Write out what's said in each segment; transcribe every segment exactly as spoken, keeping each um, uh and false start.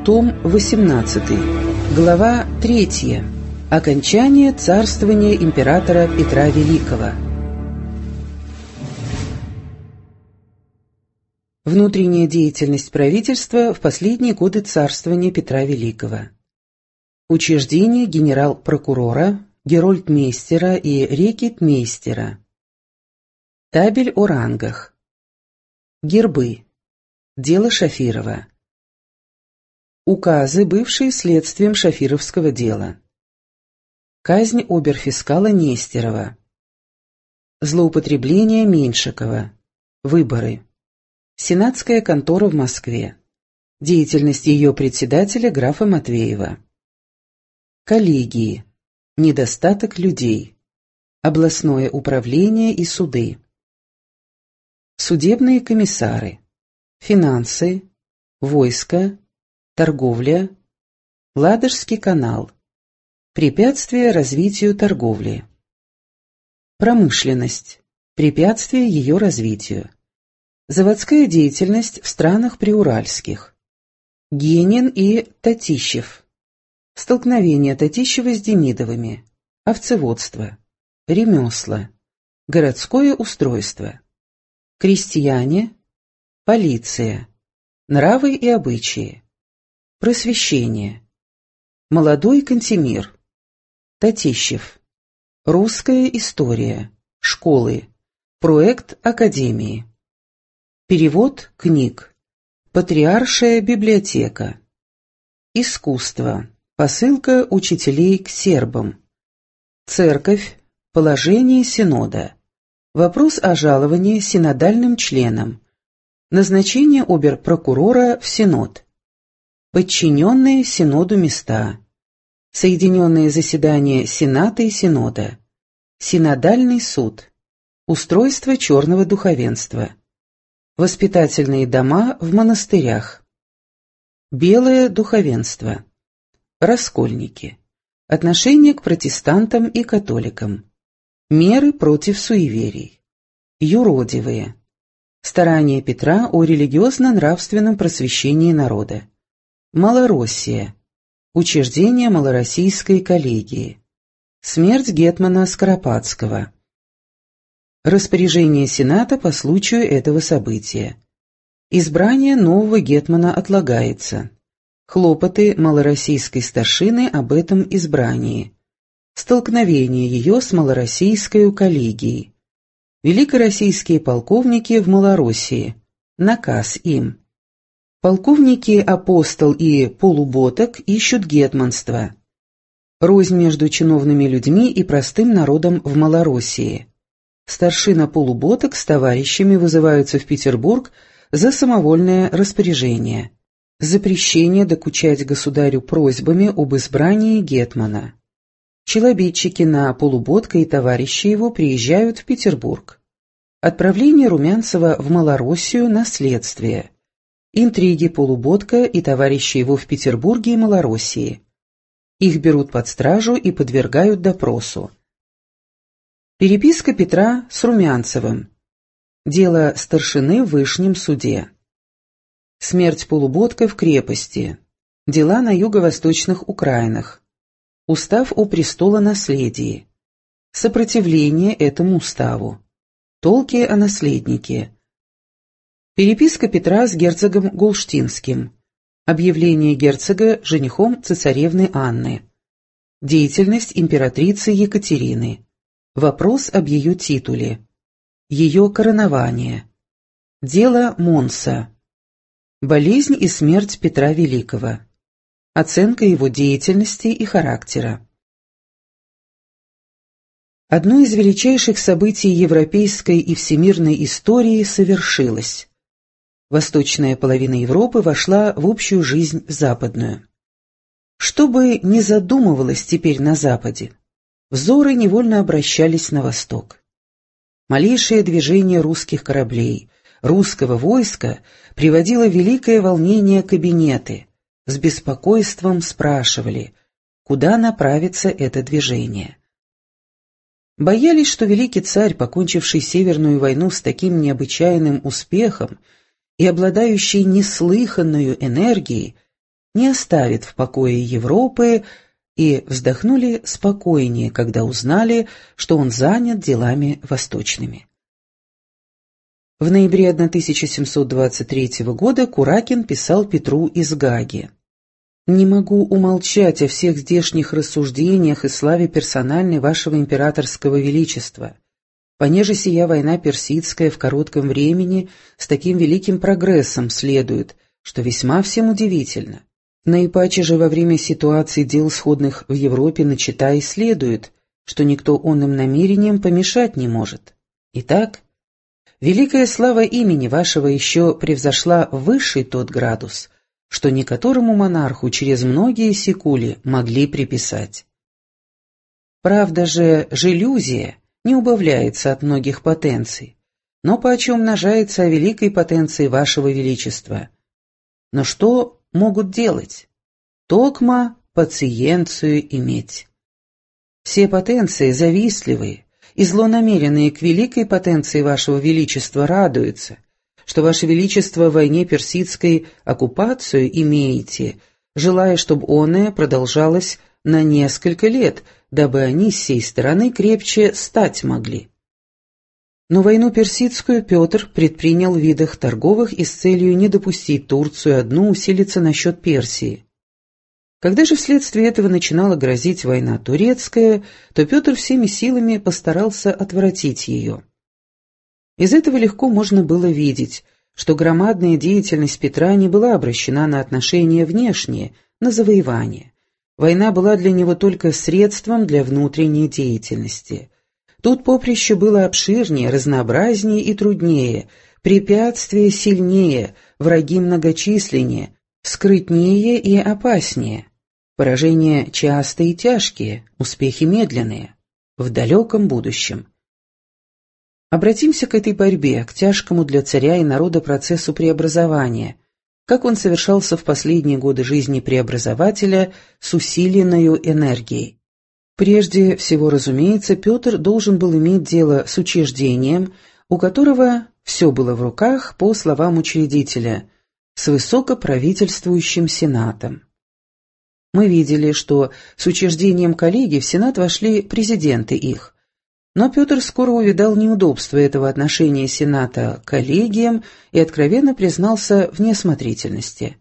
Том восемнадцатый. Глава третья. Окончание царствования императора Петра Великого. Внутренняя деятельность правительства в последние годы царствования Петра Великого. Учреждение генерал-прокурора, герольдмейстера и рекетмейстера. Табель о рангах. Гербы. Дело Шафирова. Указы, бывшие следствием Шафировского дела. Казнь оберфискала Нестерова. Злоупотребление Меньшикова. Выборы. Сенатская контора в Москве. Деятельность ее председателя графа Матвеева. Коллегии. Недостаток людей. Областное управление и суды. Судебные комиссары. Финансы. Войско. Торговля. Ладожский канал. Препятствия развитию торговли. Промышленность. Препятствия ее развитию. Заводская деятельность в странах приуральских. Генин и Татищев. Столкновение Татищева с Демидовыми. Овцеводство. Ремесла. Городское устройство. Крестьяне. Полиция. Нравы и обычаи. Просвещение. Молодой Кантемир. Татищев. Русская история. Школы. Проект Академии. Перевод книг. Патриаршая библиотека. Искусство. Посылка учителей к сербам. Церковь. Положение Синода. Вопрос о жаловании синодальным членам. Назначение оберпрокурора в Синод. Подчиненные Синоду места. Соединенные заседания Сената и Синода. Синодальный суд. Устройство черного духовенства. Воспитательные дома в монастырях. Белое духовенство. Раскольники. Отношение к протестантам и католикам. Меры против суеверий. Юродивые. Старания Петра о религиозно-нравственном просвещении народа. Малороссия. Учреждение Малороссийской коллегии. Смерть гетмана Скоропадского. Распоряжение Сената по случаю этого события. Избрание нового гетмана отлагается. Хлопоты малороссийской старшины об этом избрании. Столкновение ее с малороссийской коллегией. Великороссийские полковники в Малороссии. Наказ им. Полковники Апостол и Полуботок ищут гетманства. Рознь между чиновными людьми и простым народом в Малороссии. Старшина Полуботок с товарищами вызываются в Петербург за самовольное распоряжение. Запрещение докучать государю просьбами об избрании гетмана. Челобитчики на Полуботка и товарищи его приезжают в Петербург. Отправление Румянцева в Малороссию на следствие. Интриги Полуботка и товарищи его в Петербурге и Малороссии. Их берут под стражу и подвергают допросу. Переписка Петра с Румянцевым. Дело старшины в Вышнем суде. Смерть Полуботка в крепости. Дела на юго-восточных Украинах. Устав о престолонаследии. Сопротивление этому уставу. Толки о наследнике. Переписка Петра с герцогом Голштинским. Объявление герцога женихом цесаревны Анны. Деятельность императрицы Екатерины. Вопрос об ее титуле. Ее коронование. Дело Монса. Болезнь и смерть Петра Великого. Оценка его деятельности и характера. Одно из величайших событий европейской и всемирной истории совершилось. Восточная половина Европы вошла в общую жизнь западную. Что бы ни задумывалось теперь на Западе, взоры невольно обращались на восток. Малейшее движение русских кораблей, русского войска приводило в великое волнение кабинеты, с беспокойством спрашивали, куда направится это движение. Боялись, что великий царь, покончивший Северную войну с таким необычайным успехом и обладающий неслыханную энергией, не оставит в покое Европы, и вздохнули спокойнее, когда узнали, что он занят делами восточными. В ноябре тысяча семьсот двадцать третьего года Куракин писал Петру из Гааги: «Не могу умолчать о всех здешних рассуждениях и славе персональной вашего императорского величества. Понеже сия война персидская в коротком времени с таким великим прогрессом следует, что весьма всем удивительно. Наипаче же во время ситуации дел сходных в Европе начата и следует, что никто онным намерением помешать не может. Итак, великая слава имени вашего еще превзошла высший тот градус, что ни которому монарху через многие секули могли приписать. Правда же, желюзия не убавляется от многих потенций, но поочем умножается о великой потенции вашего величества. Но что могут делать? Токма пациенцию иметь. Все потенции завистливые и злонамеренные к великой потенции вашего величества радуются, что ваше величество в войне персидской оккупацию имеете, желая, чтобы оная продолжалась на несколько лет, дабы они с сей стороны крепче стать могли. Но войну персидскую Петр предпринял в видах торговых и с целью не допустить Турцию одну усилиться насчет Персии. Когда же вследствие этого начинала грозить война турецкая, то Петр всеми силами постарался отвратить ее. Из этого легко можно было видеть, что громадная деятельность Петра не была обращена на отношения внешние, на завоевание. Война была для него только средством для внутренней деятельности. Тут поприще было обширнее, разнообразнее и труднее, препятствия сильнее, враги многочисленнее, скрытнее и опаснее. Поражения частые и тяжкие, успехи медленные, в далеком будущем. Обратимся к этой борьбе, к тяжкому для царя и народа процессу преобразования, как он совершался в последние годы жизни преобразователя с усиленной энергией. Прежде всего, разумеется, Петр должен был иметь дело с учреждением, у которого все было в руках, по словам учредителя, с высокоправительствующим сенатом. Мы видели, что с учреждением коллегий в сенат вошли президенты их. Но Петр скоро увидал неудобства этого отношения сената к коллегиям и откровенно признался в неосмотрительности.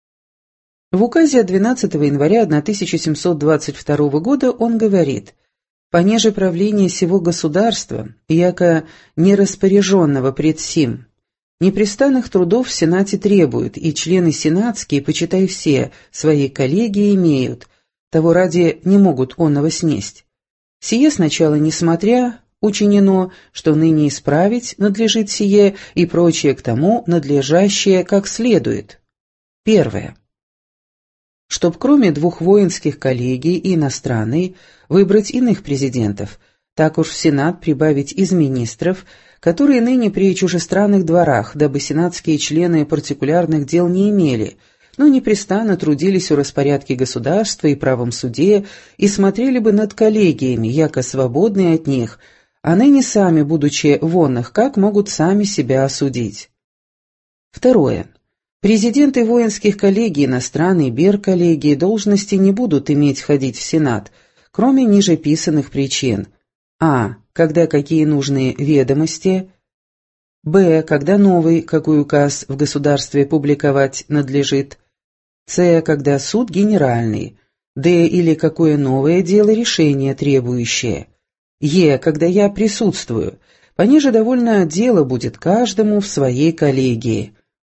В указе от двенадцатого января тысяча семьсот двадцать второго года он говорит: «Понеже правление сего государства, яко нераспоряженного пред сим, непрестанных трудов в Сенате требуют, и члены сенатские, почитай все, свои коллегии имеют, того ради не могут онного снесть. Сие сначала несмотря учинено, что ныне исправить надлежит сие и прочее к тому надлежащее как следует. Первое. Чтоб кроме двух воинских коллегий и иностранной выбрать иных президентов, так уж в Сенат прибавить из министров, которые ныне при чужестранных дворах, дабы сенатские члены партикулярных дел не имели, но непрестанно трудились у распорядке государства и правом суде и смотрели бы над коллегиями, яко свободные от них, а ныне сами, будучи вонных, как могут сами себя осудить. Второе. Президенты воинских коллегий, иностранной бер-коллегии должности не будут иметь входить в Сенат, кроме нижеписанных причин. А. Когда какие нужные ведомости. Б. Когда новый, какой указ в государстве публиковать надлежит. С. Когда суд генеральный. Д. Или какое новое дело решение требующее. Е. Когда я присутствую. Понеже довольно дело будет каждому в своей коллегии.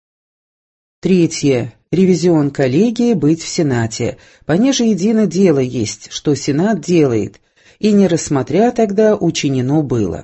Третье. Ревизион коллегии быть в Сенате. Понеже едино дело есть, что Сенат делает, и не рассмотря тогда учинено было.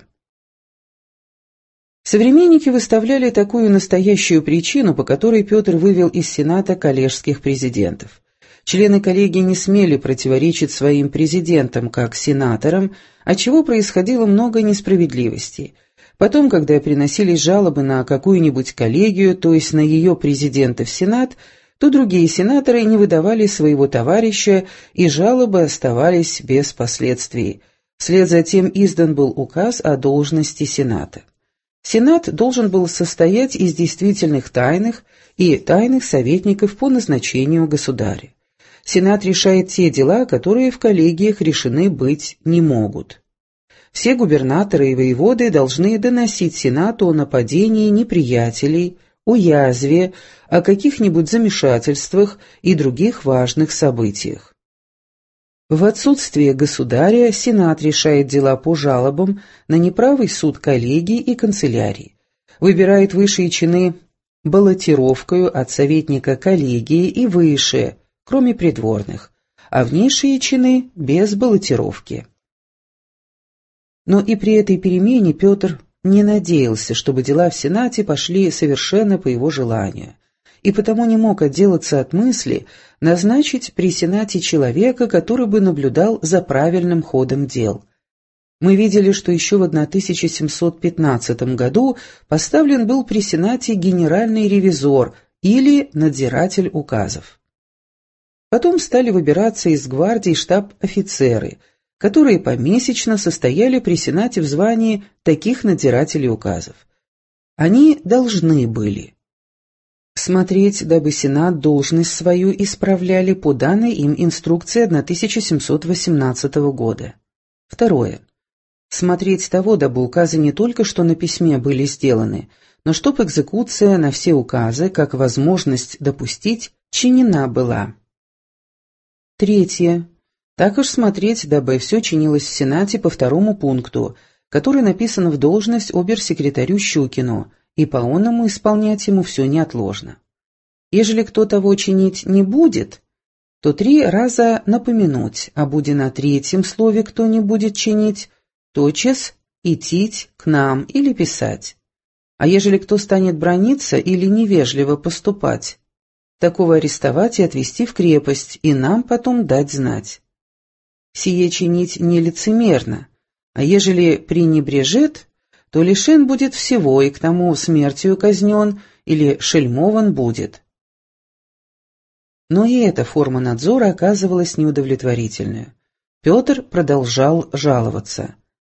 Современники выставляли такую настоящую причину, по которой Петр вывел из Сената коллежских президентов. Члены коллегии не смели противоречить своим президентам, как сенаторам, отчего происходило много несправедливостей. Потом, когда приносились жалобы на какую-нибудь коллегию, то есть на ее президента в Сенат, то другие сенаторы не выдавали своего товарища, и жалобы оставались без последствий. Вслед за тем издан был указ о должности Сената. Сенат должен был состоять из действительных тайных и тайных советников по назначению государя. Сенат решает те дела, которые в коллегиях решены быть не могут. Все губернаторы и воеводы должны доносить Сенату о нападении неприятелей, о язве, о каких-нибудь замешательствах и других важных событиях. В отсутствие государя Сенат решает дела по жалобам на неправый суд коллегии и канцелярии, выбирает высшие чины баллотировкою от советника коллегии и выше, кроме придворных, а в низшие чины без баллотировки. Но и при этой перемене Петр не надеялся, чтобы дела в Сенате пошли совершенно по его желанию, и потому не мог отделаться от мысли назначить при Сенате человека, который бы наблюдал за правильным ходом дел. Мы видели, что еще в тысяча семьсот пятнадцатом году поставлен был при Сенате генеральный ревизор или надзиратель указов. Потом стали выбираться из гвардии штаб-офицеры, которые помесячно состояли при Сенате в звании таких надзирателей указов. Они должны были смотреть, дабы Сенат должность свою исправляли по данной им инструкции тысяча семьсот восемнадцатого года. Второе. Смотреть того, дабы указы не только что на письме были сделаны, но чтоб экзекуция на все указы, как возможность допустить, чинена была. Третье. Так уж смотреть, дабы все чинилось в Сенате по второму пункту, который написан в должность обер-секретарю Щукину, и по-онному исполнять ему все неотложно. Ежели кто того чинить не будет, то три раза напомянуть, а буде на третьем слове кто не будет чинить, тотчас идти к нам или писать. А ежели кто станет браниться или невежливо поступать, такого арестовать и отвезти в крепость, и нам потом дать знать. Сие чинить нелицемерно, а ежели пренебрежет, то лишен будет всего, и к тому смертью казнен или шельмован будет. Но и эта форма надзора оказывалась неудовлетворительной. Петр продолжал жаловаться.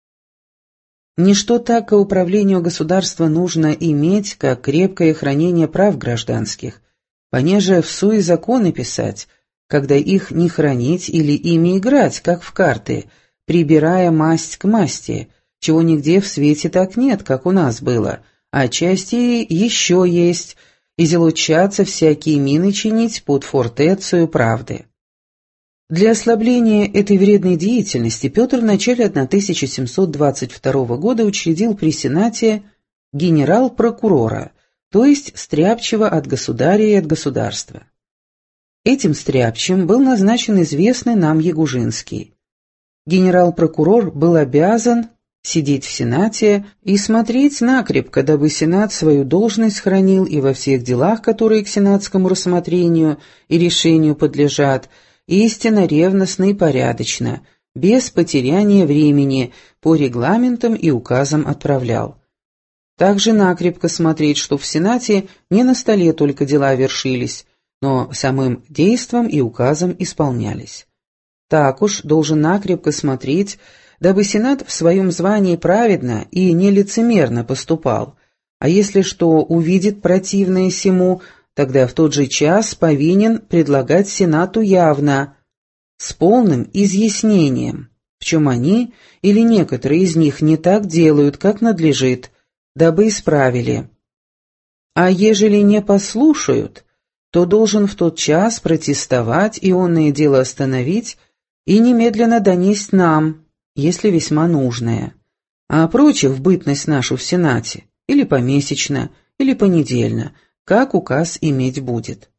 Ничто так к управлению государства нужно иметь, как крепкое хранение прав гражданских, понеже в суе законы писать, когда их не хранить или ими играть, как в карты, прибирая масть к масти, чего нигде в свете так нет, как у нас было, а отчасти еще есть, и зелучаться всякие мины чинить под фортецию правды. Для ослабления этой вредной деятельности Петр в начале тысяча семьсот двадцать второго года учредил при Сенате генерал-прокурора, то есть стряпчего от государя и от государства. Этим стряпчим был назначен известный нам Ягужинский. Генерал-прокурор был обязан сидеть в Сенате и смотреть накрепко, дабы Сенат свою должность хранил и во всех делах, которые к сенатскому рассмотрению и решению подлежат, истинно, ревностно и порядочно, без потеряния времени, по регламентам и указам отправлял. Также накрепко смотреть, что в Сенате не на столе только дела вершились, но самым действом и указом исполнялись. Так уж должен накрепко смотреть, дабы Сенат в своем звании праведно и нелицемерно поступал, а если что увидит противное сему, тогда в тот же час повинен предлагать Сенату явно, с полным изъяснением, в чем они или некоторые из них не так делают, как надлежит, дабы исправили. А ежели не послушают, то должен в тот час протестовать и онное дело остановить и немедленно донесть нам, если весьма нужное, а прочих в бытность нашу в Сенате, или помесячно, или понедельно, как указ иметь будет.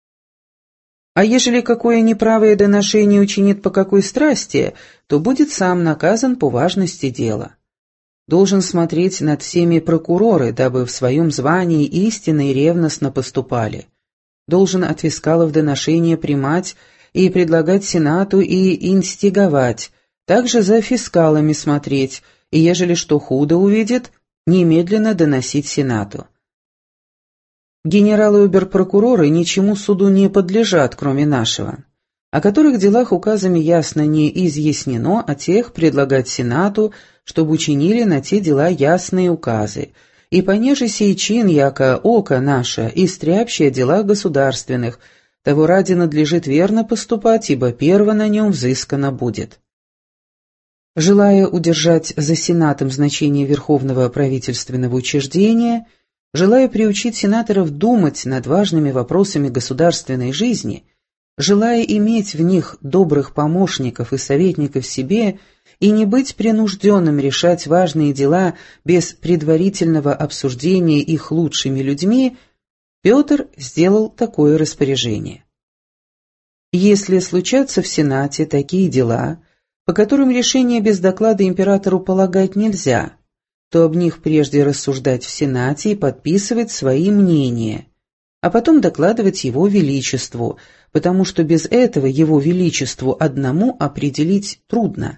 А ежели какое неправое доношение учинит по какой страсти, то будет сам наказан по важности дела. Должен смотреть над всеми прокуроры, дабы в своем звании истинно и ревностно поступали. Должен от фискалов доношения примать и предлагать Сенату и инстиговать, также за фискалами смотреть, и ежели что худо увидит, немедленно доносить Сенату. Генералы и обер-прокуроры ничему суду не подлежат, кроме нашего, о которых делах указами ясно не изъяснено, а тех предлагать Сенату, чтобы учинили на те дела ясные указы, и понеже сей чин, яко око наше, истрябщее дела государственных, того ради надлежит верно поступать, ибо перво на нем взыскано будет». Желая удержать за Сенатом значение верховного правительственного учреждения, желая приучить сенаторов думать над важными вопросами государственной жизни, желая иметь в них добрых помощников и советников себе и не быть принужденным решать важные дела без предварительного обсуждения их лучшими людьми, Петр сделал такое распоряжение. Если случатся в Сенате такие дела, по которым решение без доклада императору полагать нельзя, то об них прежде рассуждать в Сенате и подписывать свои мнения, а потом докладывать его величеству, потому что без этого его величеству одному определить трудно.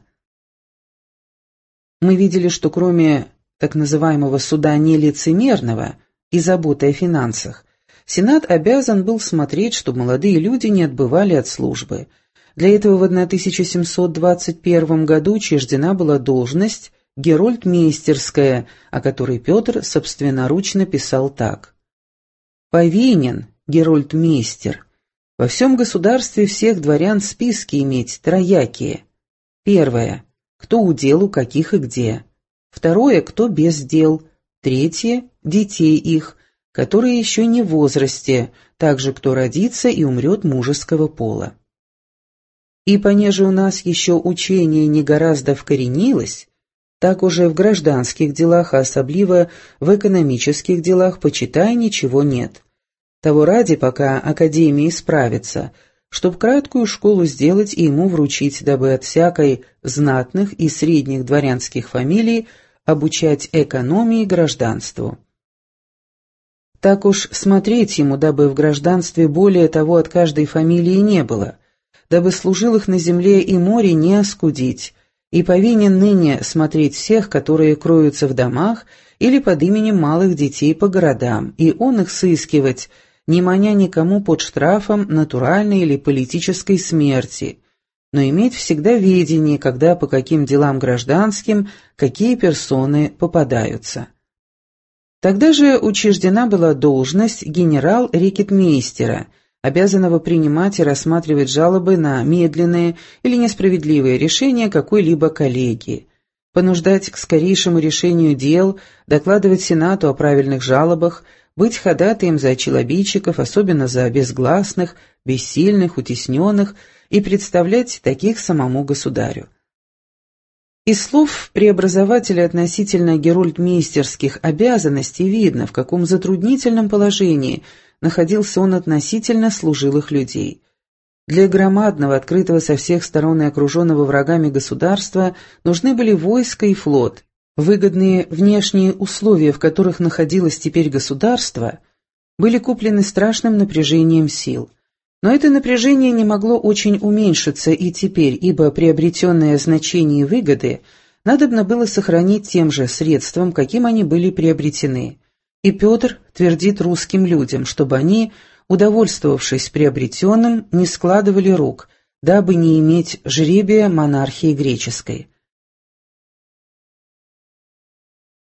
Мы видели, что кроме так называемого суда нелицемерного и заботы о финансах, Сенат обязан был смотреть, чтобы молодые люди не отбывали от службы. Для этого в тысяча семьсот двадцать первом году учреждена была должность герольдмейстерская, о которой Петр собственноручно писал так: «Повинен герольдмейстер во всем государстве всех дворян списки иметь троякие. Первое, кто у делу каких и где. Второе, кто без дел. Третье, детей их, которые еще не в возрасте, также кто родится и умрет мужеского пола. И понеже у нас еще учение не гораздо вкоренилось, так уже в гражданских делах, а особливо в экономических делах, почитай, ничего нет. Того ради, пока Академия справится, чтоб краткую школу сделать и ему вручить, дабы от всякой знатных и средних дворянских фамилий обучать экономии и гражданству. Так уж смотреть ему, дабы в гражданстве более того от каждой фамилии не было, дабы служилых на земле и море не оскудить, и повинен ныне смотреть всех, которые кроются в домах или под именем малых детей по городам, и он их сыскивать, не маня никому под штрафом натуральной или политической смерти, но иметь всегда ведение, когда по каким делам гражданским какие персоны попадаются. Тогда же учреждена была должность генерал-рекетмейстера, обязанного принимать и рассматривать жалобы на медленные или несправедливые решения какой-либо коллегии, понуждать к скорейшему решению дел, докладывать Сенату о правильных жалобах, быть ходатаем за челобитчиков, особенно за безгласных, бессильных, утесненных, и представлять таких самому государю. Из слов преобразователя относительно герольдмейстерских обязанностей видно, в каком затруднительном положении находился он относительно служилых людей. Для громадного, открытого со всех сторон и окруженного врагами государства нужны были войско и флот. Выгодные внешние условия, в которых находилось теперь государство, были куплены страшным напряжением сил. Но это напряжение не могло очень уменьшиться и теперь, ибо приобретенное значение и выгоды надобно было сохранить тем же средством, каким они были приобретены. И Петр твердит русским людям, чтобы они, удовольствовавшись приобретенным, не складывали рук, дабы не иметь жребия монархии греческой.